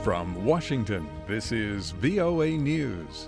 From Washington, this is VOA News.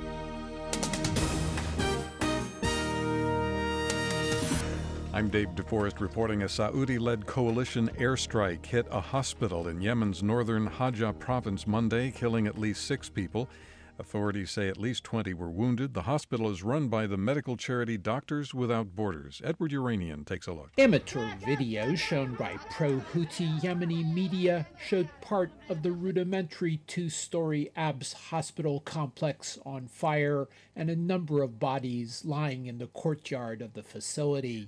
I'm Dave DeForest reporting a Saudi-led coalition airstrike hit a hospital in Yemen's northern Hajj province Monday, killing at least 6 people. Authorities say at least 20 were wounded. The hospital is run by the medical charity Doctors Without Borders. Edward Uranian takes a look. Amateur videos shown by pro-Houthi Yemeni media showed part of the rudimentary 2-story Abs hospital complex on fire and a number of bodies lying in the courtyard of the facility.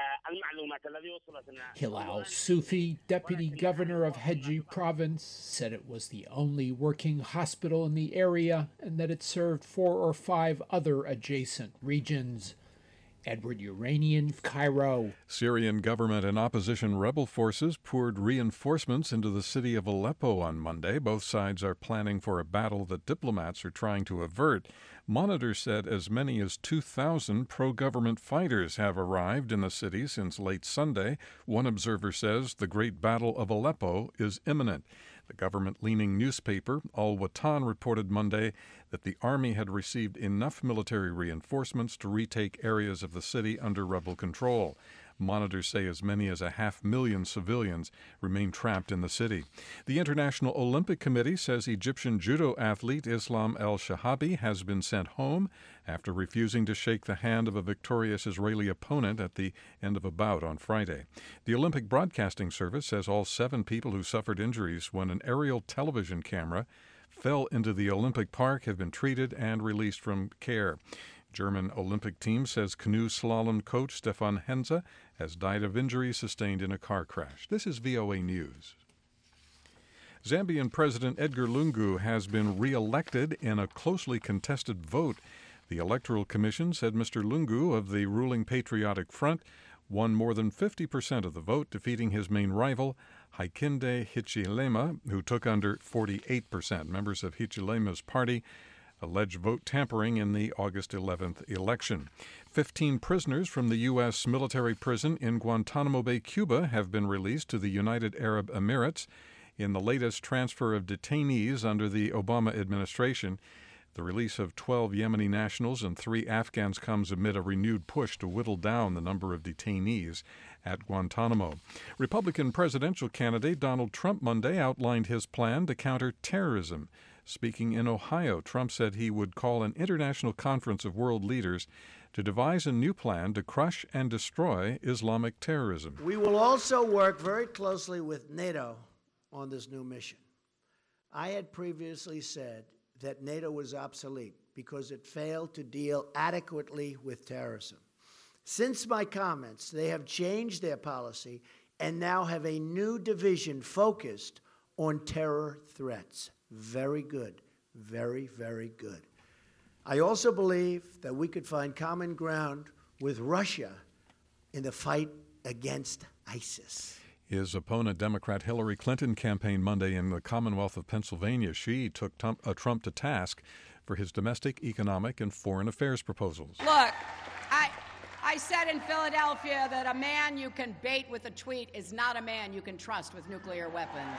Hilal Sufi, deputy governor of Hajj province, said it was the only working hospital in the area and that it served 4 or 5 other adjacent regions. Edward Uranian, Cairo. Syrian government and opposition rebel forces poured reinforcements into the city of Aleppo on Monday. Both sides are planning for a battle that diplomats are trying to avert. Monitor said as many as 2,000 pro-government fighters have arrived in the city since late Sunday. One observer says the Great Battle of Aleppo is imminent. The government-leaning newspaper Al Watan reported Monday that the army had received enough military reinforcements to retake areas of the city under rebel control. Monitors say as many as 500,000 civilians remain trapped in the city. The International Olympic Committee says Egyptian judo athlete Islam El-Shahabi has been sent home after refusing to shake the hand of a victorious Israeli opponent at the end of a bout on Friday. The Olympic Broadcasting Service says all 7 people who suffered injuries when an aerial television camera fell into the Olympic Park have been treated and released from care. German Olympic team says canoe slalom coach Stefan Henze has died of injuries sustained in a car crash. This is VOA News. Zambian President Edgar Lungu has been re-elected in a closely contested vote. The Electoral Commission said Mr. Lungu of the ruling Patriotic Front won more than 50% of the vote, defeating his main rival, Hakainde Hichilema, who took under 48%. Members of Hichilema's party alleged vote tampering in the August 11th election. 15 prisoners from the U.S. military prison in Guantanamo Bay, Cuba, have been released to the United Arab Emirates in the latest transfer of detainees under the Obama administration. The release of 12 Yemeni nationals and 3 Afghans comes amid a renewed push to whittle down the number of detainees at Guantanamo. Republican presidential candidate Donald Trump Monday outlined his plan to counter terrorism. Speaking in Ohio, Trump said he would call an international conference of world leaders to devise a new plan to crush and destroy Islamic terrorism. We will also work very closely with NATO on this new mission. I had previously said that NATO was obsolete because it failed to deal adequately with terrorism. Since my comments, they have changed their policy and now have a new division focused on terror threats. Very good. Very, very good. I also believe that we could find common ground with Russia in the fight against ISIS. His opponent, Democrat Hillary Clinton, campaigned Monday in the Commonwealth of Pennsylvania. She took Trump to task for his domestic, economic, and foreign affairs proposals. Look, I said in Philadelphia that a man you can bait with a tweet is not a man you can trust with nuclear weapons.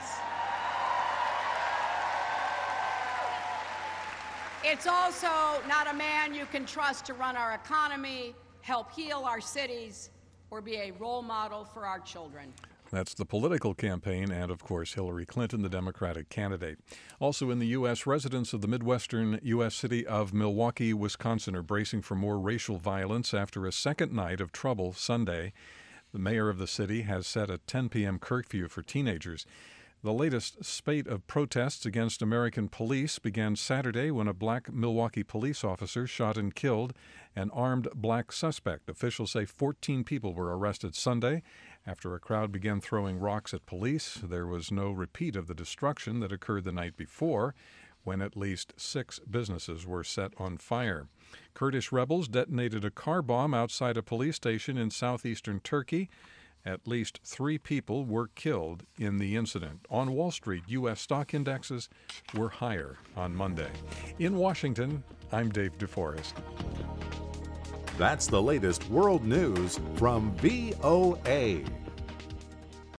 It's also not a man you can trust to run our economy, help heal our cities, or be a role model for our children. That's the political campaign and, of course, Hillary Clinton, the Democratic candidate. Also in the U.S., residents of the Midwestern U.S. city of Milwaukee, Wisconsin, are bracing for more racial violence after a second night of trouble Sunday. The mayor of the city has set a 10 p.m. curfew for teenagers. The latest spate of protests against American police began Saturday when a black Milwaukee police officer shot and killed an armed black suspect. Officials say 14 people were arrested Sunday after a crowd began throwing rocks at police. There was no repeat of the destruction that occurred the night before, when at least 6 businesses were set on fire. Kurdish rebels detonated a car bomb outside a police station in southeastern Turkey. At least 3 people were killed in the incident. On Wall Street, U.S. stock indexes were higher on Monday. In Washington, I'm Dave DeForest. That's the latest world news from VOA.